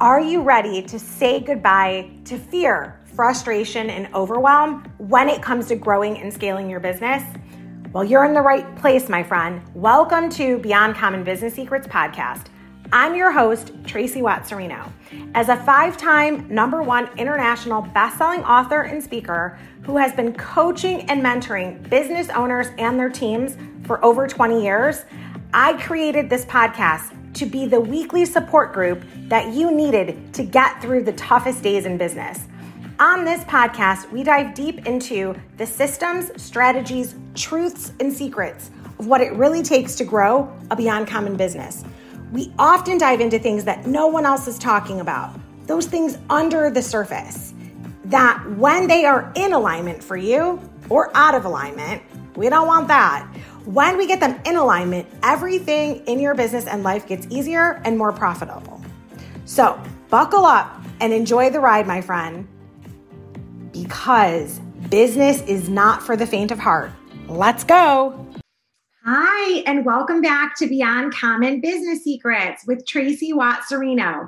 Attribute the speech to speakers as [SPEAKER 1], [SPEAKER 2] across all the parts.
[SPEAKER 1] Are you ready to say goodbye to fear, frustration, and overwhelm when it comes to growing and scaling your business? Well, you're in the right place, my friend. Welcome to Beyond Common Business Secrets podcast. I'm your host, Tracy Watt-Serino. As a 5-time #1 international best-selling author and speaker who has been coaching and mentoring business owners and their teams for over 20 years, I created this podcast to be the weekly support group that you needed to get through the toughest days in business. On this podcast, we dive deep into the systems, strategies, truths, and secrets of what it really takes to grow a Beyond Common business. We often dive into things that no one else is talking about, those things under the surface, that when they are in alignment for you or out of alignment, we don't want that. When we get them in alignment, everything in your business and life gets easier and more profitable. So buckle up and enjoy the ride, my friend, because business is not for the faint of heart. Let's go. Hi, and welcome back to Beyond Common Business Secrets with Tracy Watt-Serino,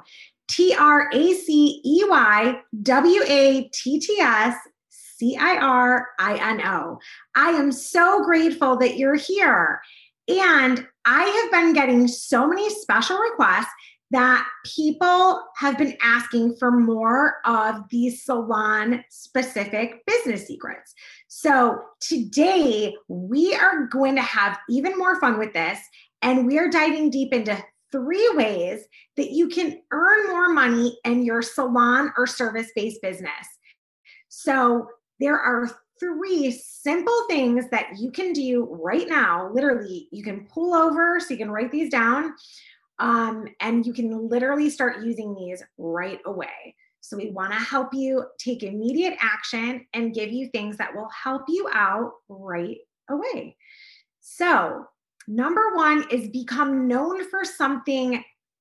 [SPEAKER 1] TracyWattsCirino. I am so grateful that you're here. And I have been getting so many special requests that people have been asking for more of these salon-specific business secrets. So today we are going to have even more fun with this, and we are diving deep into 3 ways that you can earn more money in your salon or service-based business. So there are 3 simple things that you can do right now. Literally, you can pull over so you can write these down. And you can literally start using these right away. So we want to help you take immediate action and give you things that will help you out right away. So number 1 is become known for something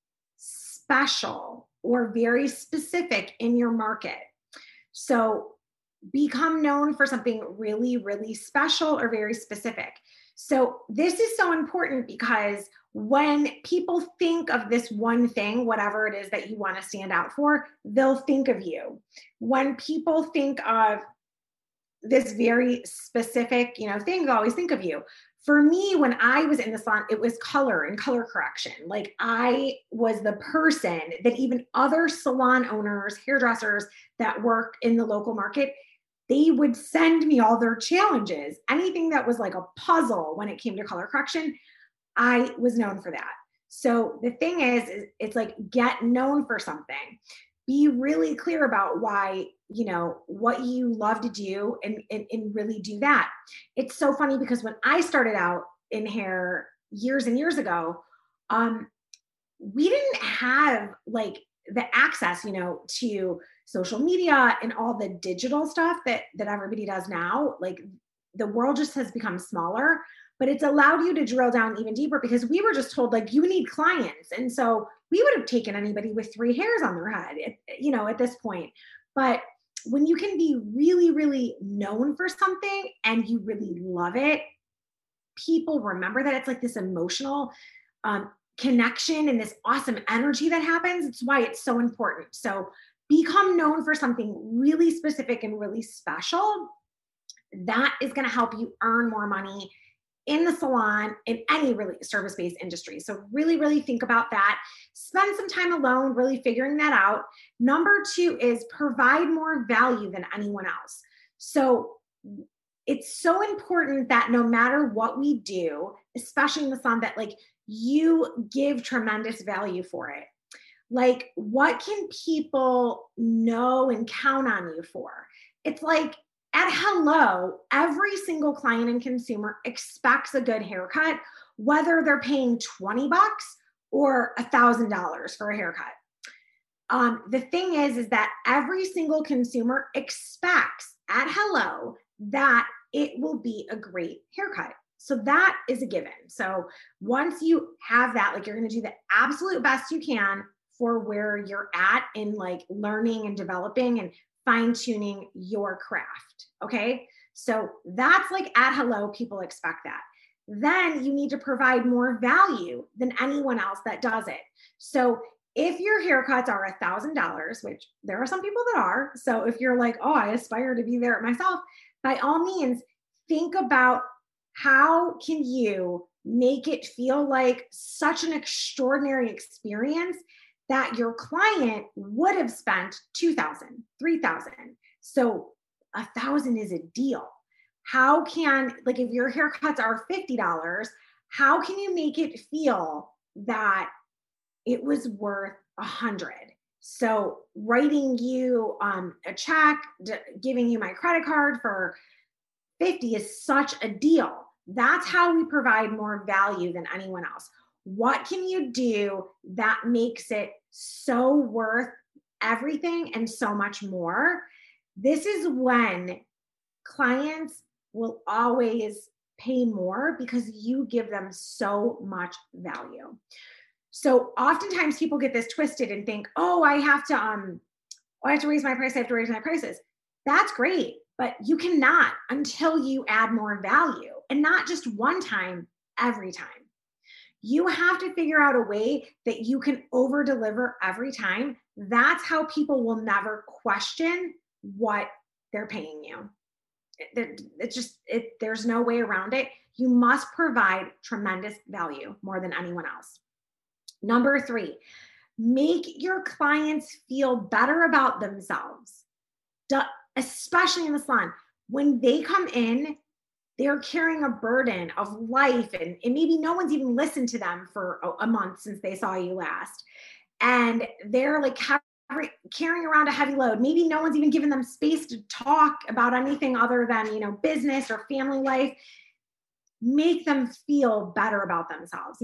[SPEAKER 1] special or very specific in your market. So become known for something really, really special or very specific. So this is so important because when people think of this one thing, whatever it is that you want to stand out for, they'll think of you. When people think of this very specific, thing, they'll always think of you. For me, when I was in the salon, it was color and color correction. Like I was the person that even other salon owners, hairdressers that work in the local market, they would send me all their challenges. Anything that was like a puzzle when it came to color correction, I was known for that. So the thing is it's like get known for something. Be really clear about why, what you love to do and really do that. It's so funny because when I started out in hair years and years ago, we didn't have like the access, to social media and all the digital stuff that everybody does now. Like the world just has become smaller, but it's allowed you to drill down even deeper because we were just told like you need clients. And so we would have taken anybody with 3 hairs on their head, at this point. But when you can be really, really known for something and you really love it, people remember that. It's like this emotional connection and this awesome energy that happens. It's why it's so important. So become known for something really specific and really special. That is going to help you earn more money in the salon, in any really service-based industry. So really, really think about that. Spend some time alone, really figuring that out. Number 2 is provide more value than anyone else. So it's so important that no matter what we do, especially in the salon, that like you give tremendous value for it. Like what can people know and count on you for? It's like, at Hello, every single client and consumer expects a good haircut, whether they're paying $20 or $1,000 for a haircut. The thing is that every single consumer expects at Hello that it will be a great haircut. So that is a given. So once you have that, like you're going to do the absolute best you can for where you're at in like learning and developing and fine-tuning your craft. Okay. So that's like at Hello, people expect that. Then you need to provide more value than anyone else that does it. So if your haircuts are $1,000, which there are some people that are, so if you're like, oh, I aspire to be there myself, by all means, think about how can you make it feel like such an extraordinary experience that your client would have spent 2,000, 3,000. So 1,000 is a deal. How can, like, if your haircuts are $50, how can you make it feel that it was worth 100? So writing you a check, giving you my credit card for 50 is such a deal. That's how we provide more value than anyone else. What can you do that makes it so worth everything and so much more? This is when clients will always pay more because you give them so much value. So oftentimes people get this twisted and think, oh, I have to raise my price. I have to raise my prices. That's great, but you cannot until you add more value, and not just one time, every time. You have to figure out a way that you can over deliver every time. That's how people will never question what they're paying you. There's no way around it. You must provide tremendous value more than anyone else. Number 3, make your clients feel better about themselves, especially in the salon. When they come in, they're carrying a burden of life, and maybe no one's even listened to them for a month since they saw you last. And they're like carrying around a heavy load. Maybe no one's even given them space to talk about anything other than, business or family life. Make them feel better about themselves.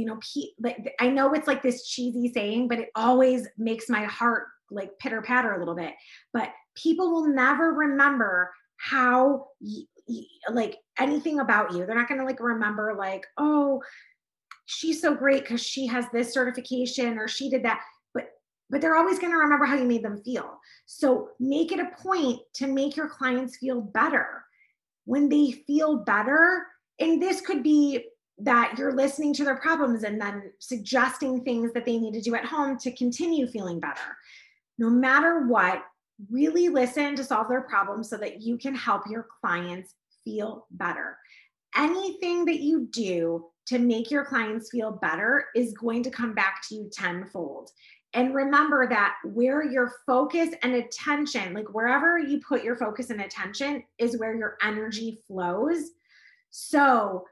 [SPEAKER 1] I know it's like this cheesy saying, but it always makes my heart like pitter patter a little bit. But people will never remember how like anything about you. They're not going to like remember like, oh, she's so great because she has this certification or she did that. But they're always going to remember how you made them feel. So make it a point to make your clients feel better. When they feel better, and this could be that you're listening to their problems and then suggesting things that they need to do at home to continue feeling better. No matter what, really listen to solve their problems so that you can help your clients feel better. Anything that you do to make your clients feel better is going to come back to you tenfold. And remember that where your focus and attention, like wherever you put your focus and attention, is where your energy flows. So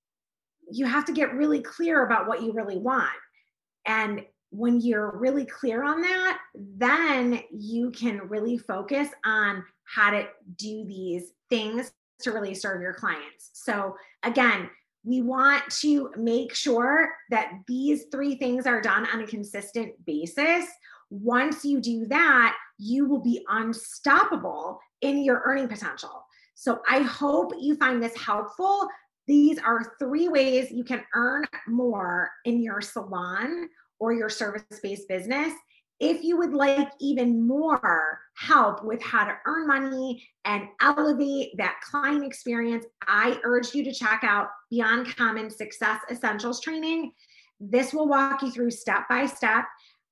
[SPEAKER 1] you have to get really clear about what you really want. And when you're really clear on that, then you can really focus on how to do these things to really serve your clients. So again, we want to make sure that these 3 things are done on a consistent basis. Once you do that, you will be unstoppable in your earning potential. So I hope you find this helpful. These are 3 ways you can earn more in your salon or your service-based business. If you would like even more help with how to earn money and elevate that client experience, I urge you to check out Beyond Common Success Essentials training. This will walk you through step by step.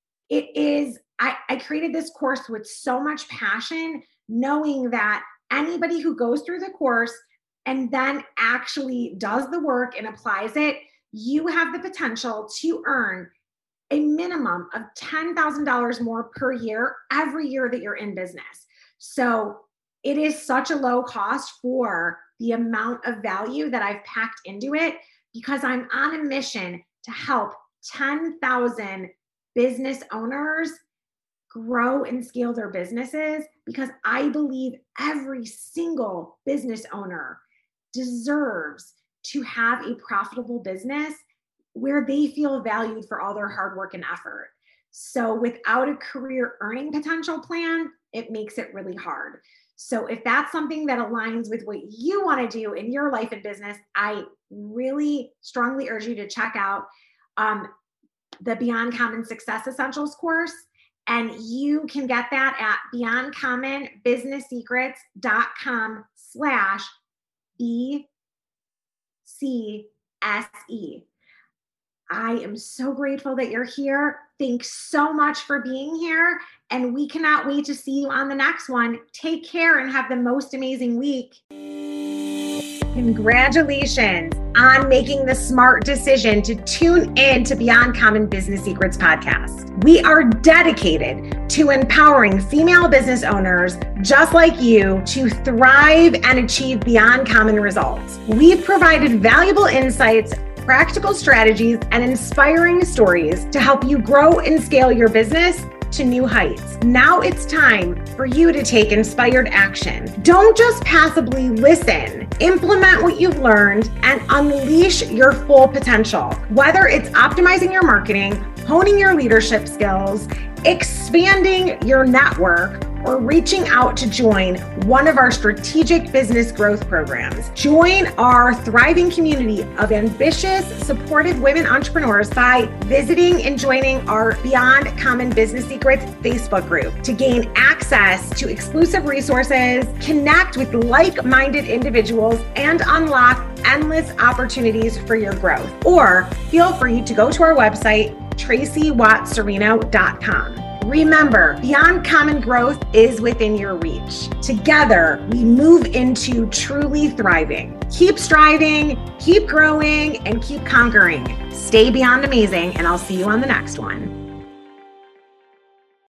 [SPEAKER 1] I created this course with so much passion, knowing that anybody who goes through the course and then actually does the work and applies it, you have the potential to earn a minimum of $10,000 more per year every year that you're in business. So it is such a low cost for the amount of value that I've packed into it, because I'm on a mission to help 10,000 business owners grow and scale their businesses, because I believe every single business owner deserves to have a profitable business where they feel valued for all their hard work and effort. So without a career earning potential plan, it makes it really hard. So if that's something that aligns with what you want to do in your life and business, I really strongly urge you to check out the Beyond Common Success Essentials course. And you can get that at beyondcommonbusinesssecrets.com/BCSE. I am so grateful that you're here. Thanks so much for being here. And we cannot wait to see you on the next one. Take care and have the most amazing week. Congratulations on making the smart decision to tune in to Beyond Common Business Secrets podcast. We are dedicated to empowering female business owners just like you to thrive and achieve beyond common results. We've provided valuable insights, practical strategies, and inspiring stories to help you grow and scale your business to new heights. Now it's time for you to take inspired action. Don't just passively listen. Implement what you've learned and unleash your full potential. Whether it's optimizing your marketing, honing your leadership skills, expanding your network, or reaching out to join one of our strategic business growth programs. Join our thriving community of ambitious, supportive women entrepreneurs by visiting and joining our Beyond Common Business Secrets Facebook group to gain access to exclusive resources, connect with like-minded individuals, and unlock endless opportunities for your growth. Or feel free to go to our website, TracyWattSerino.com. Remember, beyond common growth is within your reach. Together, we move into truly thriving. Keep striving, keep growing, and keep conquering. Stay beyond amazing, and I'll see you on the next one.